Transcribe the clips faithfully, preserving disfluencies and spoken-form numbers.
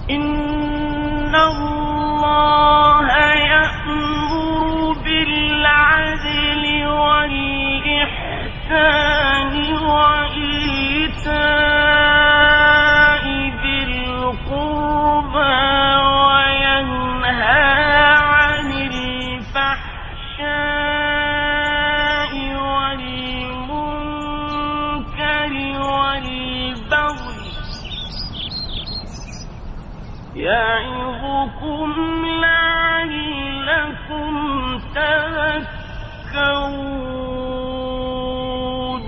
إن الله يأمر بالعدل والإحسان وإيتاء ذي القربى وينهى عن الفحشاء والمنكر والبغي يعظكم لعلكم تذكرون.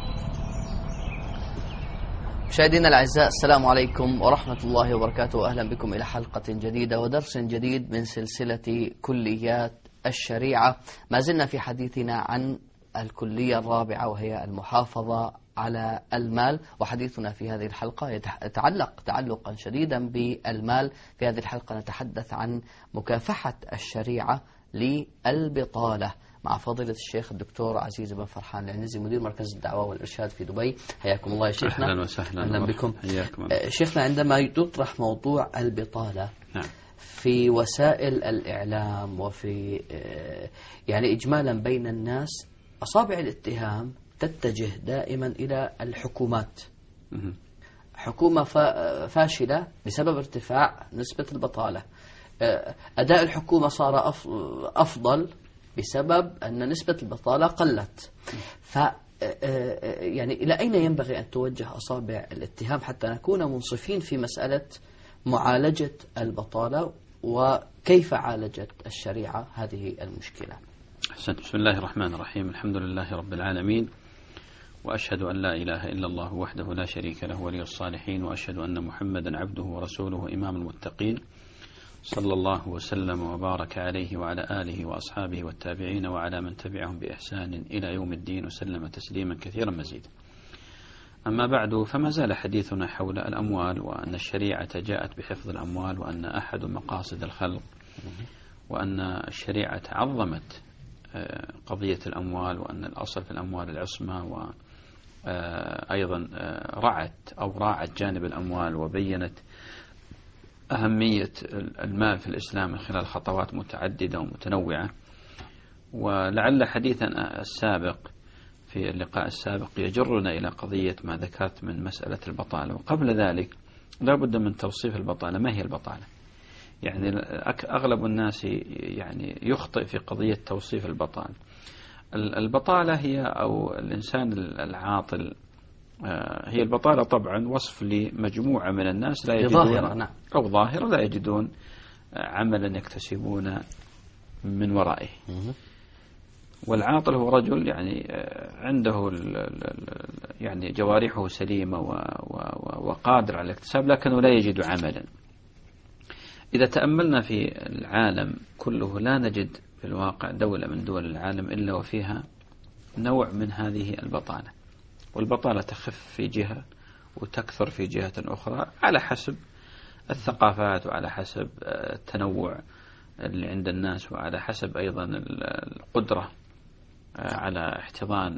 مشاهدينا الأعزاء، السلام عليكم ورحمة الله وبركاته. أهلا بكم إلى حلقة جديدة ودرس جديد من سلسلة كليات الشريعة. ما زلنا في حديثنا عن الكلية الرابعة وهي المحافظة على المال، وحديثنا في هذه الحلقة يتعلق تعلقا شديدا بالمال. في هذه الحلقة نتحدث عن مكافحة الشريعة للبطالة مع فضيلة الشيخ الدكتور عزيز بن فرحان العنزي، مدير مركز الدعوة والإرشاد في دبي. حياكم الله يا شيخنا. أهلا وسهلا. أهلا بكم. حياكم. شيخنا، عندما يطرح موضوع البطالة نعم. في وسائل الإعلام وفي يعني إجمالا بين الناس، أصابع الاتهام تتجه دائما إلى الحكومات. حكومة فاشلة بسبب ارتفاع نسبة البطالة، أداء الحكومة صار أفضل بسبب أن نسبة البطالة قلت. ف يعني إلى أين ينبغي أن توجه أصابع الاتهام حتى نكون منصفين في مسألة معالجة البطالة، وكيف عالجت الشريعة هذه المشكلة؟ أحسنت. بسم الله الرحمن الرحيم. الحمد لله رب العالمين، وأشهد أن لا إله إلا الله وحده لا شريك له ولي الصالحين، وأشهد أن محمدا عبده ورسوله إمام المتقين، صلى الله وسلم وبارك عليه وعلى آله وأصحابه والتابعين وعلى من تبعهم بإحسان إلى يوم الدين، وسلم تسليما كثيرا مزيدا. أما بعد، فما زال حديثنا حول الأموال، وأن الشريعة جاءت بحفظ الأموال، وأن أحد مقاصد الخلق، وأن الشريعة عظمت قضية الأموال، وأن الأصل في الأموال العصمة، وأيضا رعت أو راعت جانب الأموال، وبينت أهمية المال في الإسلام من خلال خطوات متعددة ومتنوعة. ولعل حديثنا السابق في اللقاء السابق يجرنا إلى قضية ما ذكرت من مسألة البطالة. وقبل ذلك لا بد من توصيف البطالة. ما هي البطالة؟ يعني أغلب الناس يعني يخطئ في قضية توصيف البطالة. البطالة هي أو الإنسان العاطل، هي البطالة طبعا وصف لمجموعة من الناس لا يجدون نعم. أو ظاهرة لا يجدون عملا يكتسبون من ورائه. والعاطل هو رجل يعني عنده يعني جوارحه سليمة وقادر على الاكتساب، لكنه لا يجد عملا. إذا تأملنا في العالم كله لا نجد في الواقع دولة من دول العالم إلا وفيها نوع من هذه البطالة. والبطالة تخف في جهة وتكثر في جهة أخرى على حسب الثقافات، وعلى حسب التنوع اللي عند الناس، وعلى حسب أيضا القدرة على احتضان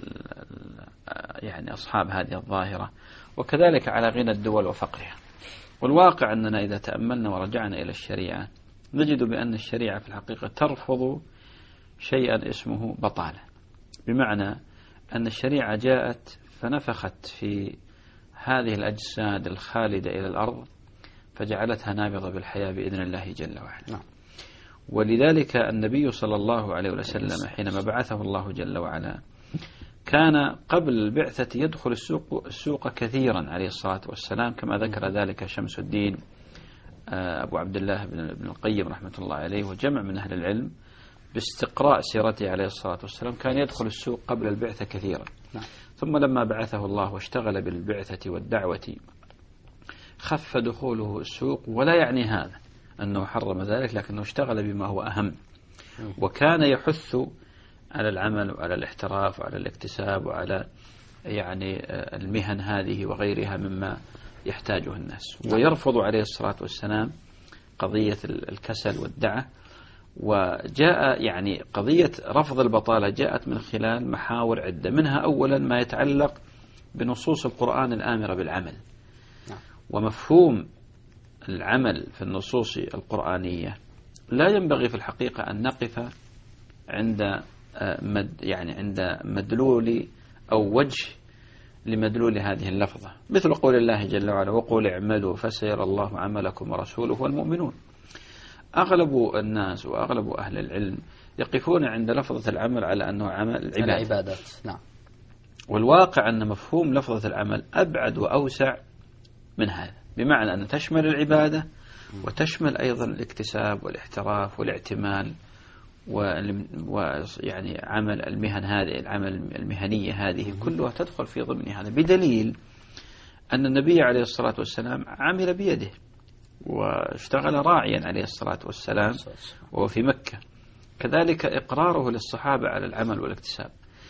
يعني أصحاب هذه الظاهرة، وكذلك على غنى الدول وفقرها. والواقع أننا إذا تأملنا ورجعنا إلى الشريعة نجد بأن الشريعة في الحقيقة ترفض شيئا اسمه بطالة، بمعنى أن الشريعة جاءت فنفخت في هذه الأجساد الخالدة إلى الأرض فجعلتها نابضة بالحياة بإذن الله جل وعلا. ولذلك النبي صلى الله عليه وسلم حينما بعثه الله جل وعلا كان قبل البعثة يدخل السوق, السوق كثيرا عليه الصلاة والسلام، كما ذكر ذلك شمس الدين أبو عبد الله بن القيم رحمة الله عليه وجمع من أهل العلم باستقراء سيرته عليه الصلاة والسلام. كان يدخل السوق قبل البعثة كثيرا. نعم. ثم لما بعثه الله واشتغل بالبعثة والدعوة خف دخوله السوق، ولا يعني هذا أنه حرم ذلك، لكنه اشتغل بما هو أهم، وكان يحث على العمل وعلى الاحتراف وعلى الاكتساب وعلى يعني المهن هذه وغيرها مما يحتاجه الناس. ويرفض عليه الصلاة والسلام قضية الكسل والدعة. وجاء يعني قضية رفض البطالة جاءت من خلال محاور عدة، منها أولا ما يتعلق بنصوص القرآن الآمرة بالعمل، ومفهوم العمل في النصوص القرآنية لا ينبغي في الحقيقة أن نقف عند مد يعني عند مدلول أو وجه لمدلول هذه اللفظة، مثل قول الله جل وعلا وقل اعملوا فسيرى الله عملكم ورسوله والمؤمنون. أغلب الناس وأغلب أهل العلم يقفون عند لفظة العمل على أنه عمل العبادة. العبادات. نعم. والواقع أن مفهوم لفظة العمل أبعد وأوسع من هذا، بمعنى أن تشمل العبادة وتشمل أيضا الاكتساب والاحتراف والاعتمال ويعني عمل المهن هذه العمل المهنية هذه كلها تدخل في ضمن هذا، بدليل أن النبي عليه الصلاة والسلام عمل بيده واشتغل راعيا عليه الصلاة والسلام وهو في مكة، كذلك إقراره للصحابة على العمل والاكتساب،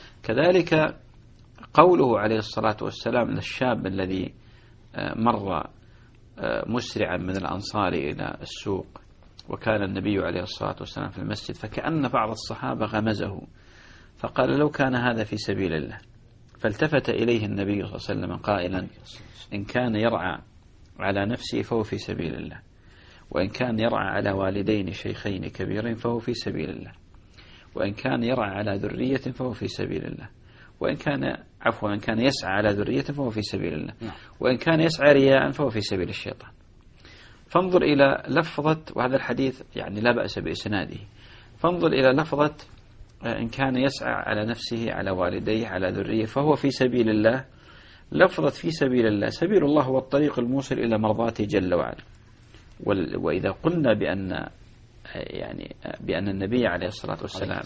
كذلك قوله عليه الصلاة والسلام للشاب الذي مر مسرعا من الأنصار إلى السوق وكان النبي عليه الصلاة والسلام في المسجد، فكأن بعض الصحابة غمزه فقال لو كان هذا في سبيل الله، فالتفت إليه النبي صلى الله عليه وسلم قائلا إن كان يرعى على نفسه فهو في سبيل الله، وإن كان يرعى على والدين شيخين كبيرين فهو في سبيل الله، وإن كان يرعى على ذرية فهو في سبيل الله، وإن كان عفوا إن كان يسعى على ذرية فهو في سبيل الله، وإن كان يسعى رياء فهو في سبيل الشيطان. فانظر إلى لفظة، وهذا الحديث يعني لا بأس بإسناده، فانظر إلى لفظة إن كان يسعى على نفسه على والديه على ذرية فهو في سبيل الله. لفظة في سبيل الله، سبيل الله هو الطريق الموصل إلى مرضاته جل وعلا. وإذا قلنا بأن يعني بأن النبي عليه الصلاة والسلام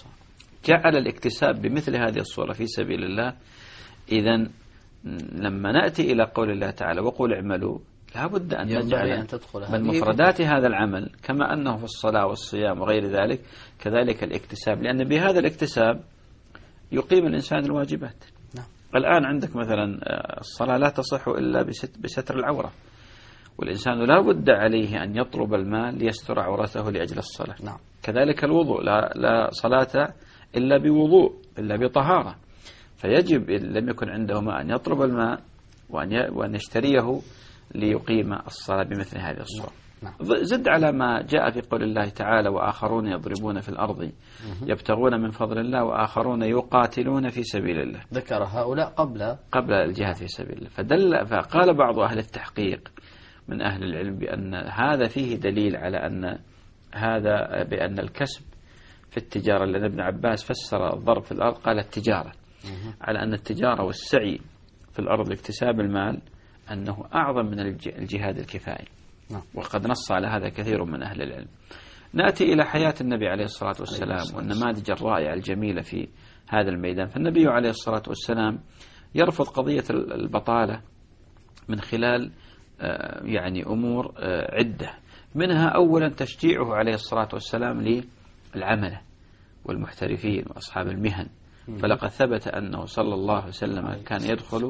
جعل الاكتساب بمثل هذه الصورة في سبيل الله، إذن لما نأتي إلى قول الله تعالى وقل اعملوا لا بد أن نجعل من مفردات هذا العمل كما أنه في الصلاة والصيام وغير ذلك كذلك الاكتساب، لأن بهذا الاكتساب يقيم الإنسان الواجبات. نعم. الآن عندك مثلا الصلاة لا تصح إلا بستر العورة، والإنسان لا بد عليه أن يطلب المال ليستر عورته لأجل الصلاة. نعم. كذلك الوضوء لا, لا صلاة إلا بوضوء إلا بطهارة، فيجب إن لم يكن عنده ماء أن يطلب الماء وأن يشتريه ليقيم الصلاة بمثل هذه الصورة. نعم. زد على ما جاء في قول الله تعالى وآخرون يضربون في الأرض يبتغون من فضل الله وآخرون يقاتلون في سبيل الله، ذكر هؤلاء قبل قبل الجهاد في سبيل الله. فدل فقال بعض أهل التحقيق من أهل العلم بأن هذا فيه دليل على أن هذا بأن الكسب في التجارة، لأن ابن عباس فسر الضرب في الأرض قال التجارة، على أن التجارة والسعي في الأرض لاكتساب المال أنه أعظم من الجهاد الكفائي، وقد نص على هذا كثير من أهل العلم. نأتي إلى حياة النبي عليه الصلاة والسلام والنماذج الرائعة الجميلة في هذا الميدان. فالنبي عليه الصلاة والسلام يرفض قضية البطالة من خلال يعني أمور عدة، منها أولا تشجيعه عليه الصلاة والسلام للعمل والمحترفين وأصحاب المهن، فلقد ثبت أنه صلى الله عليه وسلم كان يدخل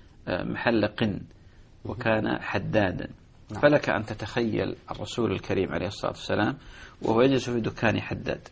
محل قن وكان حدادا، فلك أن تتخيل الرسول الكريم عليه الصلاة والسلام وهو يجلس في دكان حداد،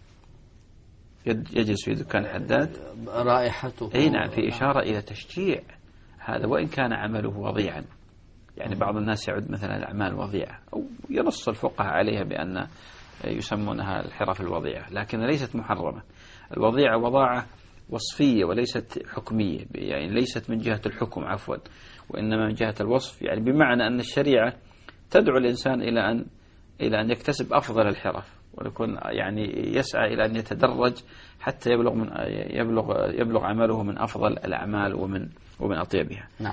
يجلس في دكان حداد رائحته أي نعم، في إشارة إلى تشجيع هذا وإن كان عمله وضيعا. يعني بعض الناس يعد مثلا الأعمال وضيعة أو ينص الفقهاء عليها بأن يسمونها الحرف الوضيعة، لكن ليست محرمة. الوضيعة وضاعة وصفية وليست حكمية، يعني ليست من جهة الحكم عفوا، وإنما من جهة الوصف، يعني بمعنى أن الشريعة تدعو الإنسان إلى أن إلى أن يكتسب أفضل الحرف ويكون يعني يسعى إلى أن يتدرج حتى يبلغ من يبلغ يبلغ عمله من أفضل الأعمال ومن ومن أطيبها. نعم.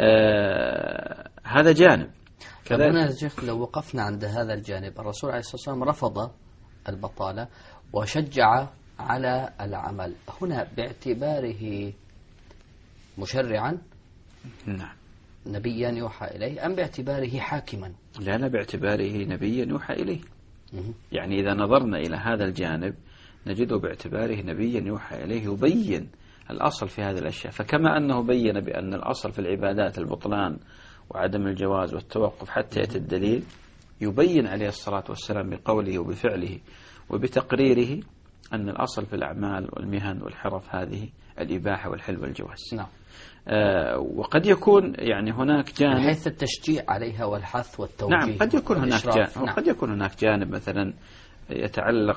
آه هذا جانب. كذلك شيخ لو وقفنا عند هذا الجانب، الرسول عليه الصلاة والسلام رفض البطالة وشجع على العمل، هنا باعتباره مشرعا نعم نبيا يوحى إليه أم باعتباره حاكما؟ لا لا باعتباره نبيا يوحى إليه. يعني إذا نظرنا إلى هذا الجانب نجده باعتباره نبيا يوحى إليه يبين الأصل في هذه الأشياء، فكما أنه بين بأن الأصل في العبادات البطلان وعدم الجواز والتوقف حتى يأتي الدليل، يبين عليه الصلاة والسلام بقوله وبفعله وبتقريره أن الأصل في الأعمال والمهن والحرف هذه الإباحة والحل والجواز. نعم. آه وقد يكون يعني هناك جانب من حيث التشجيع عليها والحث والتوجيه. نعم قد يكون هناك جانب نعم. قد يكون هناك جانب مثلا يتعلق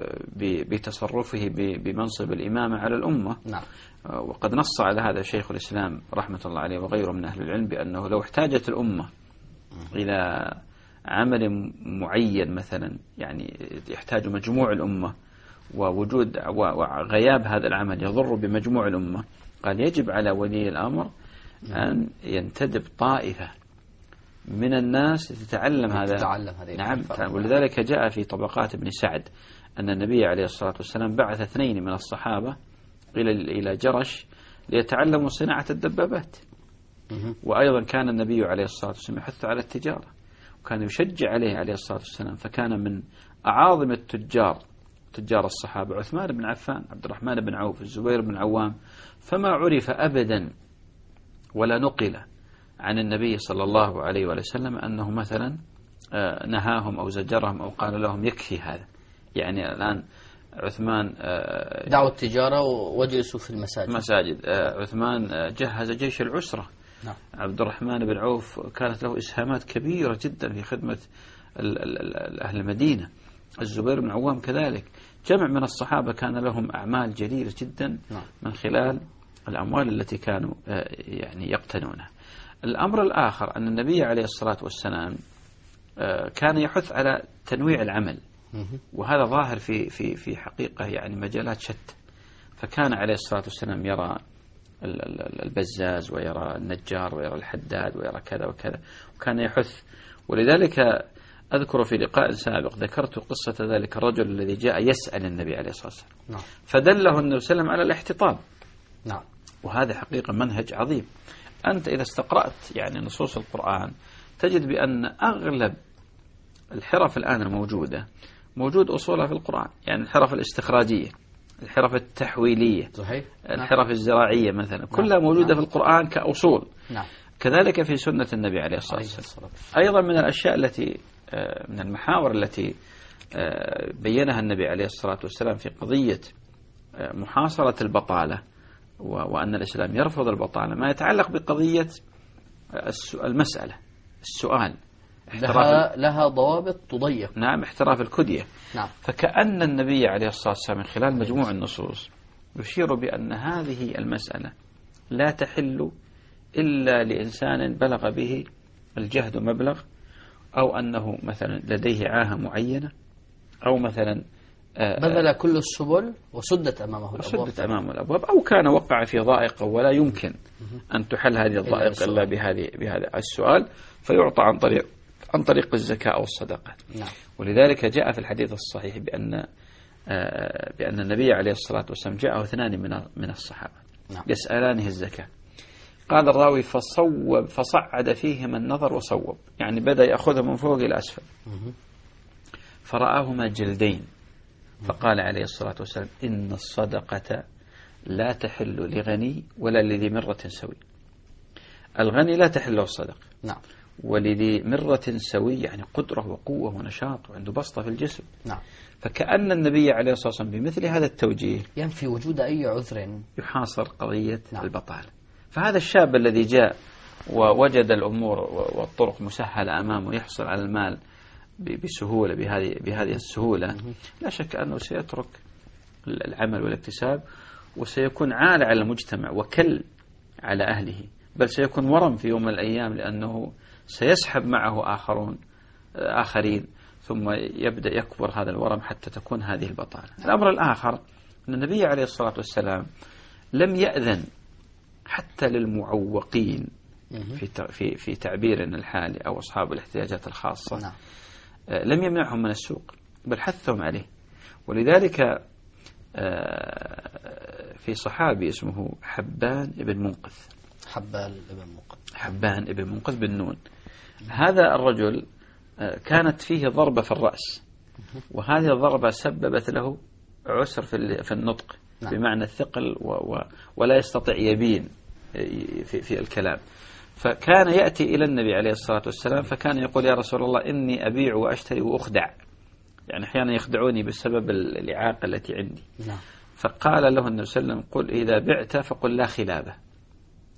بتصرفه بمنصب الإمامة على الأمة. نعم. وقد نص على هذا شيخ الإسلام رحمة الله عليه وغيره من أهل العلم بأنه لو احتاجت الأمة إلى عمل معين مثلا يعني يحتاج مجموع الأمة ووجود وغياب هذا العمل يضر بمجموع الأمة، قال يجب على ولي الأمر أن ينتدب طائفة من الناس تتعلم هذا. تتعلم هذه. نعم. ولذلك جاء في طبقات ابن سعد أن النبي عليه الصلاة والسلام بعث اثنين من الصحابة إلى إلى جرش ليتعلموا صناعة الدبابات. وأيضا كان النبي عليه الصلاة والسلام يحث على التجارة وكان يشجع عليه عليه الصلاة والسلام، فكان من أعاظم التجار تجار الصحابة عثمان بن عفان، عبد الرحمن بن عوف، الزبير بن عوام، فما عرف أبدا ولا نقل عن النبي صلى الله عليه وسلم أنه مثلا نهاهم أو زجرهم أو قال لهم يكفي هذا. يعني الآن عثمان دعوا التجارة وجلسوا في المساجد. مساجد. عثمان جهز جيش العسرة. نعم. عبد الرحمن بن عوف كانت له إسهامات كبيرة جدا في خدمة أهل المدينة. الزبير بن عوام كذلك. جمع من الصحابة كان لهم أعمال جليلة جدا من خلال الأموال التي كانوا يعني يقتنونها. الأمر الآخر أن النبي عليه الصلاة والسلام كان يحث على تنويع العمل، وهذا ظاهر في في في حقيقة يعني مجالات شتى. فكان عليه الصلاة والسلام يرى البزاز ويرى النجار ويرى الحداد ويرى كذا وكذا، وكان يحث. ولذلك أذكر في لقاء سابق ذكرت قصة ذلك الرجل الذي جاء يسأل النبي عليه الصلاة والسلام. نعم. فدله النبي صلى الله عليه وسلم على الاحتطاب. نعم. وهذا حقيقة منهج عظيم. أنت إذا استقرأت يعني نصوص القرآن تجد بأن أغلب الحرف الآن الموجودة موجود أصولها في القرآن، يعني الحرف الاستخراجية، الحرف التحويلية، صحيح. الحرف نعم. الزراعية مثلا، كلها موجودة نعم. في القرآن كأصول. نعم. كذلك في سنة النبي عليه الصلاة والسلام. أيضا من الأشياء التي من المحاور التي بينها النبي عليه الصلاة والسلام في قضية محاصرة البطالة وأن الإسلام يرفض البطالة ما يتعلق بقضية المسألة السؤال لها, لها ضوابط تضيق. نعم. احتراف الكدية. نعم. فكأن النبي عليه الصلاة والسلام من خلال مجموع النصوص يشير بأن هذه المسألة لا تحل إلا لإنسان بلغ به الجهد مبلغ، أو أنه مثلا لديه عاهة معينة، أو مثلا بذل كل السبل وسدت أمامه الأبواب. سدت أمامه الأبواب، أو كان وقع في ضائق ولا يمكن أن تحل هذه الضائق إلا بهذه بهذا السؤال، فيعطى عن طريق عن طريق الزكاة أو الصدقة. نعم. ولذلك جاء في الحديث الصحيح بأن بأن النبي عليه الصلاة والسلام جاءه اثنان من من الصحابة. نعم. يسألانه الزكاة. قال الراوي فصوب فصعد فيهما النظر وصوب، يعني بدأ يأخذها من فوق إلى أسفل. فرآهما جلدين، فقال عليه الصلاة والسلام إن الصدقة لا تحل لغني ولا لذي مرة سوي. الغني لا تحل له الصدقة. نعم. ولذي مرة سوي يعني قدرة وقوة ونشاط وعنده بسطة في الجسم. نعم. فكأن النبي عليه الصلاة والسلام بمثل هذا التوجيه ينفي وجود أي عذر يحاصر قضية نعم. البطالة. فهذا الشاب الذي جاء ووجد الأمور والطرق مسهلة أمامه يحصل على المال بسهولة بهذه بهذه السهولة، لا شك أنه سيترك العمل والاكتساب وسيكون عال على المجتمع وكل على أهله، بل سيكون ورم في يوم من الأيام، لأنه سيسحب معه آخرون آخرين ثم يبدأ يكبر هذا الورم حتى تكون هذه البطالة. الأمر الآخر أن النبي عليه الصلاة والسلام لم يأذن حتى للمعوقين في في في تعبيرنا الحالي أو أصحاب الاحتياجات الخاصة. نعم. لم يمنعهم من السوق بل حثهم عليه. ولذلك في صحابي اسمه حبان ابن منقذ حبان ابن منقذ حبان ابن منقذ بالنون. هذا الرجل كانت فيه ضربة في الرأس، وهذه الضربة سببت له عسر في في النطق. نعم. بمعنى الثقل و و ولا يستطيع يبين في في الكلام. فكان يأتي إلى النبي عليه الصلاة والسلام فكان يقول يا رسول الله إني أبيع وأشتري وأخدع، يعني أحيانا يخدعوني بسبب الإعاقة التي عندي. نعم. فقال له النبي صلى الله عليه وسلم قل إذا بعت فقل لا خلابة،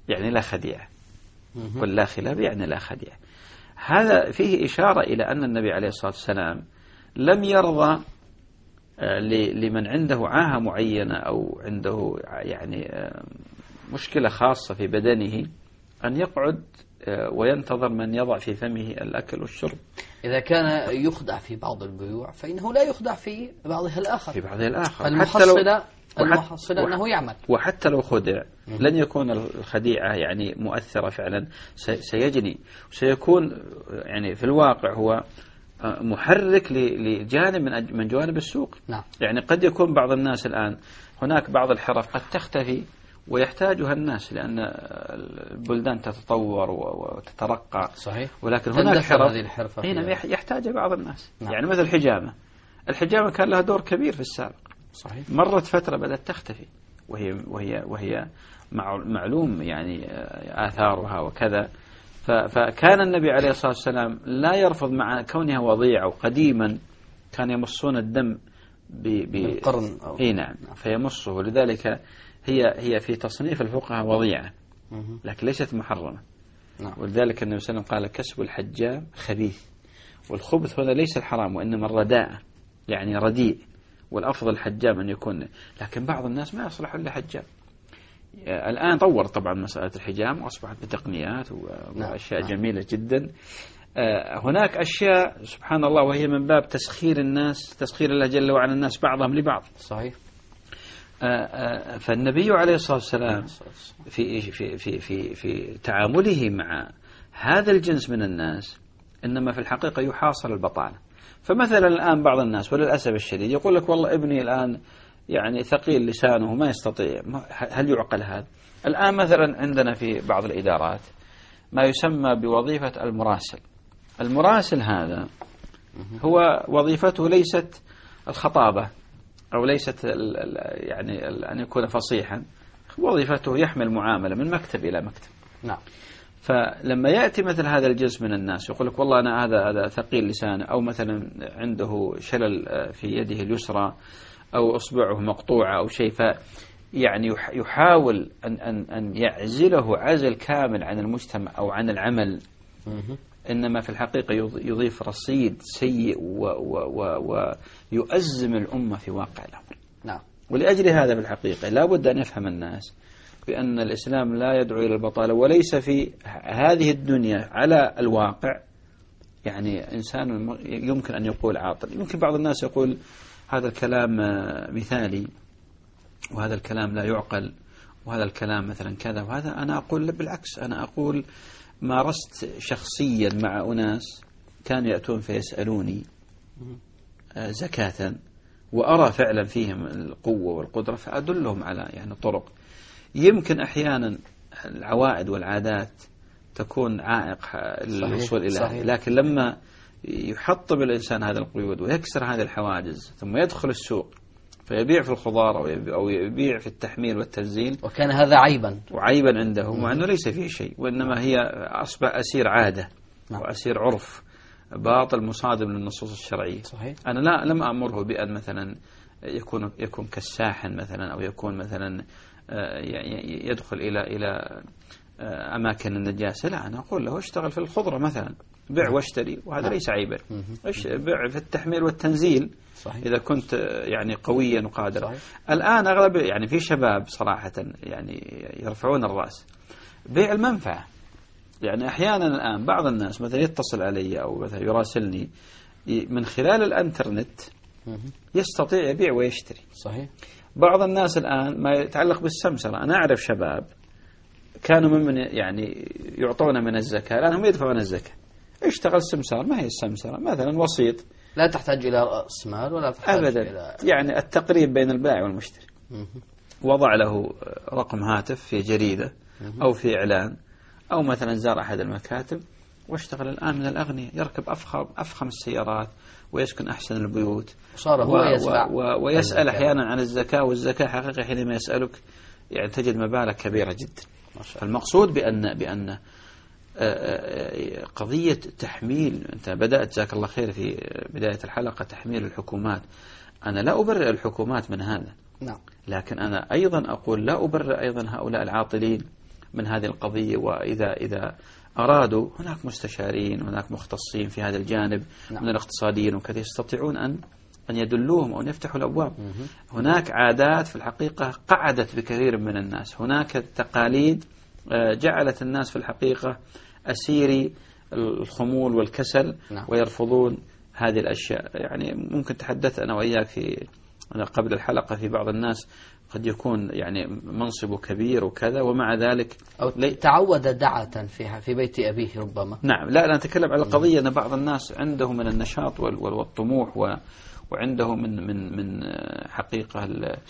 يعني لا خديعة، واللا خلاف يعني لا خديعة. هذا فيه إشارة إلى أن النبي عليه الصلاة والسلام لم يرضى لمن عنده عاهة معينة أو عنده يعني مشكلة خاصة في بدنه أن يقعد وينتظر من يضع في فمه الأكل والشرب. إذا كان يخدع في بعض البيوع فإنه لا يخدع في بعضها الآخر. في بعضها الآخر المحصلة المحصلة أنه يعمل. وحتى لو خدع لن يكون الخديعة يعني مؤثرة فعلا، سيجني وسيكون يعني في الواقع هو محرك لجانب من من جوانب السوق. نعم. يعني قد يكون بعض الناس الآن هناك بعض الحرف قد تختفي ويحتاجها الناس لأن البلدان تتطور وتترقى. صحيح. ولكن هناك حرف يحتاج بعض الناس. نعم. يعني مثل الحجامة، الحجامة كان لها دور كبير في السابق. صحيح. مرت فترة بدأت تختفي وهي وهي وهي معلوم يعني آثارها وكذا. فكان النبي عليه الصلاة والسلام لا يرفض مع كونها وضيعة، وقديما كان يمصون الدم بالقرن. اي نعم، فيمصه. ولذلك هي هي في تصنيف الفقهاء وضيعة لكن ليست محرمة. نعم. ولذلك النبي صلى الله عليه وسلم قال كسب الحجام خبيث، والخبث هنا ليس الحرام وإنما الرداء، يعني رديء، والأفضل الحجام أن يكون. لكن بعض الناس ما يصلح إلا حجام. الآن طور طبعا مسألة الحجام وأصبحت بتقنيات وأشياء نعم. جميلة جدا. هناك أشياء سبحان الله وهي من باب تسخير الناس، تسخير الله جل وعلا الناس بعضهم لبعض. صحيح. فالنبي عليه الصلاة والسلام في في في في في تعامله مع هذا الجنس من الناس إنما في الحقيقة يحاصر البطالة. فمثلا الآن بعض الناس وللأسف الشديد يقول لك والله ابني الآن يعني ثقيل لسانه ما يستطيع. هل يعقل هذا؟ الآن مثلا عندنا في بعض الإدارات ما يسمى بوظيفة المراسل. المراسل هذا هو وظيفته ليست الخطابة أو ليست يعني أن يكون فصيحا، وظيفته يحمل معاملة من مكتب إلى مكتب. نعم. فلما يأتي مثل هذا الجنس من الناس يقول لك والله أنا هذا هذا ثقيل لسانه، أو مثلا عنده شلل في يده اليسرى أو إصبعه مقطوعة أو شيء، يعني يحاول أن أن أن يعزله عزل كامل عن المجتمع أو عن العمل. إنما في الحقيقة يضيف رصيد سيء ويؤزم الأمة في واقع الأمر. نعم. ولأجل هذا في الحقيقة لا بد أن يفهم الناس بأن الإسلام لا يدعو إلى البطالة، وليس في هذه الدنيا على الواقع يعني إنسان يمكن أن يقول عاطل. يمكن بعض الناس يقول هذا الكلام مثالي وهذا الكلام لا يعقل وهذا الكلام مثلا كذا وهذا. أنا أقول بالعكس، أنا أقول مارست شخصيا مع أناس كانوا يأتون فيسألوني زكاة وأرى فعلا فيهم القوة والقدرة فأدلهم على يعني طرق. يمكن أحيانا العوائد والعادات تكون عائق للوصول إلى، لكن لما يحطم الإنسان هذا القيود ويكسر هذه الحواجز ثم يدخل السوق فيبيع في الخضار أو يبيع في التحميل والتنزيل، وكان هذا عيبا وعيبا عنده مع أنه ليس فيه شيء، وإنما هي أصبح أسير عادة وأسير عرف باطل مصادم للنصوص الشرعية. صحيح. أنا لا لم أمره بأن مثلا يكون يكون كالساحن مثلا أو يكون مثلا يدخل إلى إلى أماكن النجاسة. لا، أنا أقول له اشتغل في الخضرة مثلا، بيع واشتري، وهذا ليس عيبا. بيع في التحميل والتنزيل. صحيح. إذا كنت يعني قويا وقادرا. صحيح. الآن الآن أغلب يعني في شباب صراحة يعني يرفعون الرأس. بيع المنفعة، يعني أحيانا الآن بعض الناس مثلا يتصل علي أو مثلا يراسلني من خلال الانترنت يستطيع يبيع ويشتري. صحيح. بعض الناس الآن ما يتعلق بالسمسرة، أنا أعرف شباب كانوا ممن يعني يعطون من الزكاة الآن هم يدفعون الزكاة. اشتغل سمسار، ما هي السمسرة مثلا وسيط، لا تحتاج إلى رأس مال ولا تحتاج أبدا إلى يعني التقريب بين البائع والمشتري. وضع له رقم هاتف في جريدة أو في إعلان أو مثلا زار أحد المكاتب واشتغل الآن من الأغنياء، يركب أفخم أفخم السيارات ويسكن أحسن البيوت، صار هو يدفع و و ويسأل أحيانا عن الزكاة. والزكاة حقيقة حينما يسألك يعني تجد مبالغ كبيرة جدا. المقصود بأن بأن قضية تحميل، أنت بدأت جزاك الله خير في بداية الحلقة تحميل الحكومات. أنا لا أبرئ الحكومات من هذا. نعم. لكن أنا أيضا أقول لا أبرئ أيضا هؤلاء العاطلين من هذه القضية. وإذا إذا أرادوا هناك مستشارين، هناك مختصين في هذا الجانب نعم. من الاقتصاديين وكذا يستطيعون أن أن يدلوهم أو أن يفتحوا الأبواب. هناك عادات في الحقيقة قعدت بكثير من الناس، هناك تقاليد جعلت الناس في الحقيقة أسيري الخمول والكسل نعم. ويرفضون هذه الأشياء. يعني ممكن تحدث أنا وإياك في قبل الحلقة في بعض الناس قد يكون يعني منصبه كبير وكذا ومع ذلك أو تعود دعة فيها في بيت أبيه ربما. نعم لا أنا أتكلم على القضية أن بعض الناس عنده من النشاط والطموح وعنده من من من حقيقة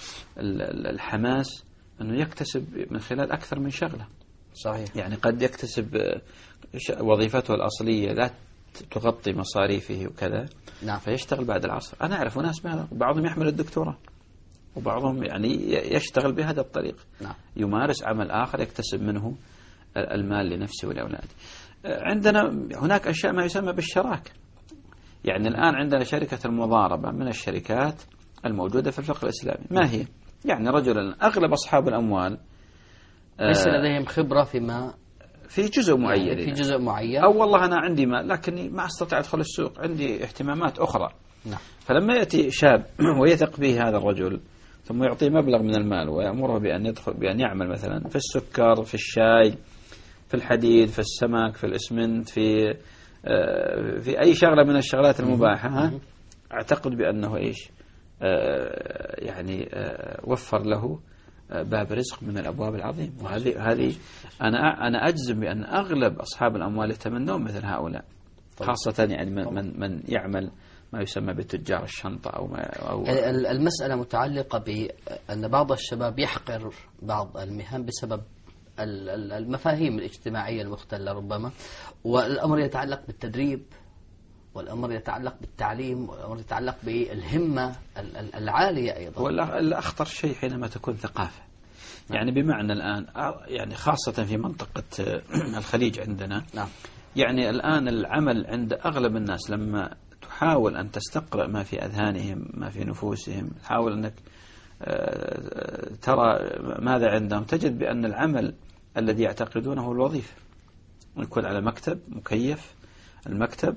الحماس أنه يكتسب من خلال أكثر من شغلة. صحيح. يعني قد يكتسب وظيفته الأصلية لا تغطي مصاريفه وكذا نعم. فيشتغل بعد العصر. أنا أعرف ناس بهذا، بعضهم يحمل الدكتوراه وبعضهم يعني يشتغل بهذا الطريق نعم. يمارس عمل آخر يكتسب منه المال لنفسه ولأولاده. عندنا هناك أشياء ما يسمى بالشراكة. يعني الآن عندنا شركة المضاربة من الشركات الموجودة في الفقه الإسلامي. ما هي؟ يعني رجلا أغلب أصحاب الأموال ليس لديهم خبرة فيما في جزء معين يعني في جزء معين أو والله أنا عندي مال لكني ما أستطيع أدخل السوق، عندي اهتمامات أخرى نعم. فلما يأتي شاب ويثق به هذا الرجل ثم يعطيه مبلغ من المال ويأمره بأن يدخل بأن يعمل مثلا في السكر، في الشاي، في الحديد، في السمك، في الإسمنت، في آه في أي شغلة من الشغلات المباحة، أعتقد بأنه إيش آه يعني آه وفر له باب رزق من الأبواب العظيمة. وهذه هذه أنا أنا أجزم بأن أغلب أصحاب الأموال يتمنون مثل هؤلاء، خاصة يعني من من, من يعمل ما يسمى بتجار الشنطة أو ما أو المسألة متعلقة بأن بعض الشباب يحقر بعض المهن بسبب المفاهيم الاجتماعية المختلة ربما، والأمر يتعلق بالتدريب، والأمر يتعلق بالتعليم، والأمر يتعلق بالهمة العالية أيضا. والأخطر شيء حينما تكون ثقافة. يعني بمعنى الآن يعني خاصة في منطقة الخليج عندنا نعم. يعني الآن العمل عند أغلب الناس لما تحاول أن تستقرأ ما في أذهانهم ما في نفوسهم، تحاول أنك ترى ماذا عندهم، تجد بأن العمل الذي يعتقدونه هو الوظيفة، يكون على مكتب مكيف المكتب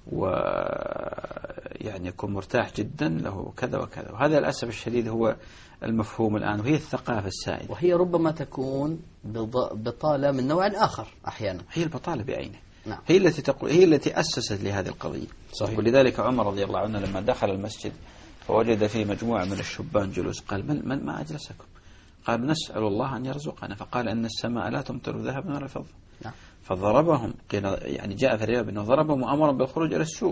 ويعني يكون مرتاح جدا له كذا وكذا. وهذا للأسف الشديد هو المفهوم الآن، وهي الثقافة السائدة، وهي ربما تكون بطالة من نوع آخر أحيانا. هي البطالة بعينها نعم. هي التي تقول هي التي أسست لهذه القضية. صحيح. ولذلك عمر رضي الله عنه لما دخل المسجد فوجد فيه مجموعة من الشبان جلوس قال من, من ما أجلسكم؟ قال نسأل الله أن يرزقنا. فقال إن السماء لا تمطر ذهبا ولا فضة. نعم. فضربهم، يعني جاء في الرواية أنه ضربهم وأمرهم بالخروج إلى السوق.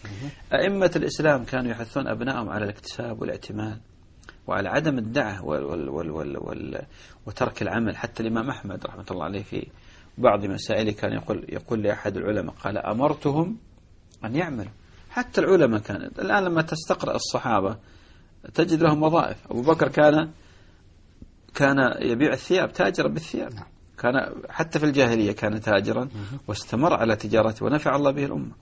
أئمة الإسلام كانوا يحثون أبنائهم على الاكتساب والاعتماد وعلى عدم الدعة وال وال وال وال وال وترك العمل. حتى الإمام أحمد رحمة الله عليه في بعض مسائله كان يقول يقول لأحد العلماء قال أمرتهم أن يعملوا. حتى العلماء كانت الآن لما تستقرأ الصحابة تجد لهم وظائف. أبو بكر كان كان يبيع الثياب، تاجرا بالثياب. كان حتى في الجاهلية كان تاجرا واستمر على تجارته ونفع الله به الأمة.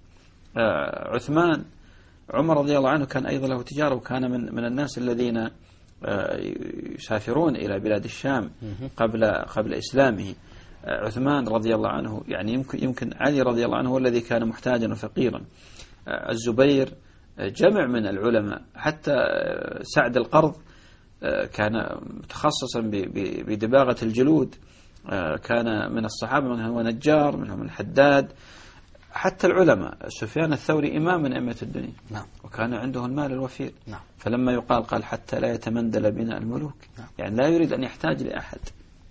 آه عثمان عمر رضي الله عنه كان أيضا له تجارة، وكان من من الناس الذين آه يسافرون إلى بلاد الشام قبل قبل إسلامه. آه عثمان رضي الله عنه يعني يمكن يمكن علي رضي الله عنه هو الذي كان محتاجا وفقيرا. آه الزبير آه جمع من العلماء، حتى آه سعد القرض آه كان متخصصا بدباغة الجلود. كان من الصحابة من هو نجار، منهم الحداد. حتى العلماء سفيان الثوري إمام من أئمة الدنيا. نعم. وكان عنده المال الوفير. نعم. فلما يقال قال حتى لا يتمندل بنا الملوك. نعم. يعني لا يريد أن يحتاج لأحد.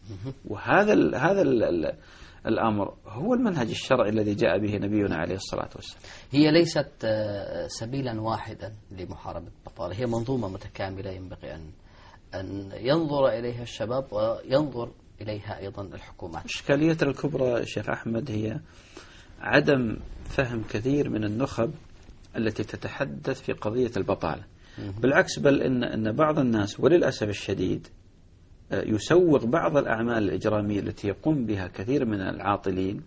وهذا ال هذا ال الأمر هو المنهج الشرعي الذي جاء به نبينا عليه الصلاة والسلام. هي ليست سبيلا واحدا لمحاربة البطالة، هي منظومة متكاملة ينبغي أن أن ينظر إليها الشباب وينظر إليها أيضا الحكومات. إشكالية الكبرى شيخ أحمد هي عدم فهم كثير من النخب التي تتحدث في قضية البطالة. بالعكس، بل إن إن بعض الناس وللأسف الشديد يسوق بعض الأعمال الإجرامية التي يقوم بها كثير من العاطلين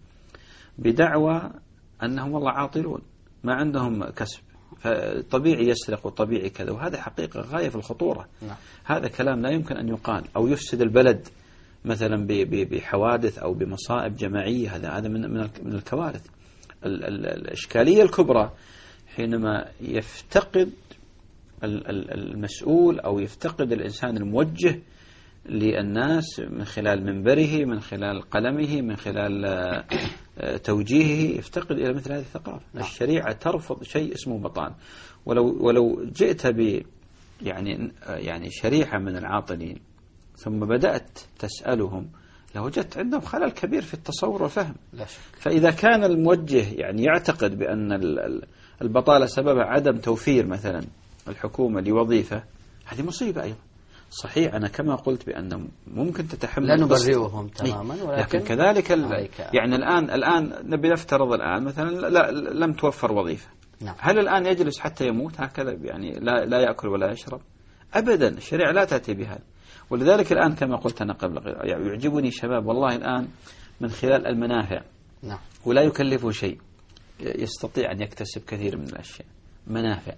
بدعوى أنهم والله عاطلون ما عندهم كسب، فطبيعي يسرق وطبيعي كذا، وهذا حقيقة غاية في الخطورة. نعم. هذا كلام لا يمكن أن يقال، أو يفسد البلد مثلا بحوادث أو بمصائب جماعية، هذا هذا من من الكوارث. الإشكالية الكبرى حينما يفتقد المسؤول أو يفتقد الإنسان الموجه للناس من خلال منبره، من خلال قلمه، من خلال توجيهه، يفتقد إلى مثل هذه الثقافة. الشريعة ترفض شيء اسمه بطالة. ولو ولو جئت ب يعني يعني شريحة من العاطلين ثم بدأت تسألهم لوجدت عندهم خلل كبير في التصور والفهم. لا شك. فإذا كان الموجه يعني يعتقد بأن البطالة سببها عدم توفير مثلا الحكومة لوظيفة، هذه مصيبة أيضا. صحيح أنا كما قلت بأن ممكن تتحمل، لا نبرئهم تماما، ولكن لكن كذلك يعني الآن الآن نبي نفترض الآن مثلا لا لم توفر وظيفة. نعم. هل الآن يجلس حتى يموت هكذا يعني لا لا يأكل ولا يشرب؟ أبدا، الشريعة لا تأتي بهذا. ولذلك الآن كما قلت أنا قبل يعني يعجبني شباب والله الآن من خلال المنافع. نعم. ولا يكلفه شيء، يستطيع أن يكتسب كثير من الأشياء، منافع.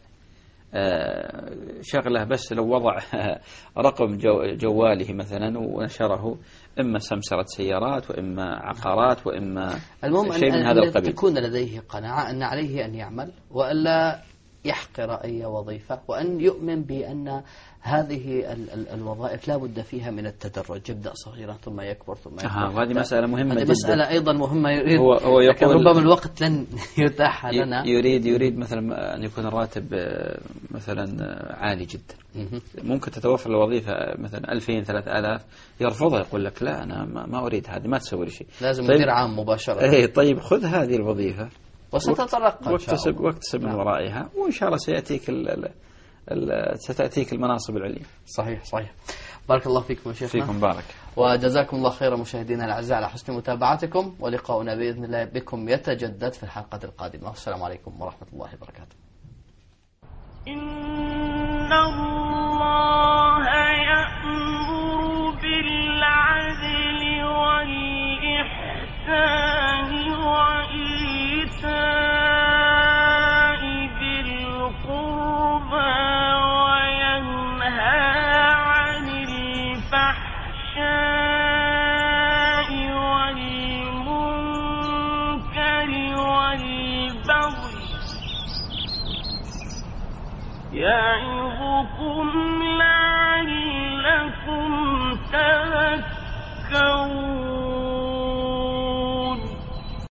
شغله بس لو وضع رقم جو جواله مثلا ونشره، إما سمسرة سيارات وإما عقارات وإما المهم شيء أن من هذا أن القبيل. تكون لديه قناعة أن عليه أن يعمل وألا يحقر أي وظيفة، وأن يؤمن بأن هذه ال ال الوظائف لا بد فيها من التدرج، يبدأ صغيرا ثم يكبر ثم يكبر. آه وهذه مسألة مهمة جدا. مسألة أيضا مهمة يريد، هو هو لكن ربما الوقت لن يتاح لنا. يريد يريد مثلا أن يكون الراتب مثلا عالي جدا. ممكن تتوفر الوظيفة مثلا ألفين ثلاثة آلاف، يرفضها، يقول لك لا أنا ما أريد هذه، ما تسوي لي شيء. لازم طيب مدير عام مباشرة. إيه طيب خذ هذه الوظيفة وستترقى واكتسب واكتسب من ورائها، وإن شاء الله سيأتيك ال ال ال ستأتيك المناصب العليا. صحيح صحيح. بارك الله فيكم يا شيخنا. فيكم بارك. وجزاكم الله خيرا مشاهدينا الأعزاء على حسن متابعتكم، ولقاؤنا بإذن الله بكم يتجدد في الحلقة القادمة. والسلام عليكم ورحمة الله وبركاته. إن الله يأمر بالعدل والإحسان وإيتاء ذي القربى وينهى عن الفحشاء والمنكر والبغي يعظكم لعلكم تذكرون.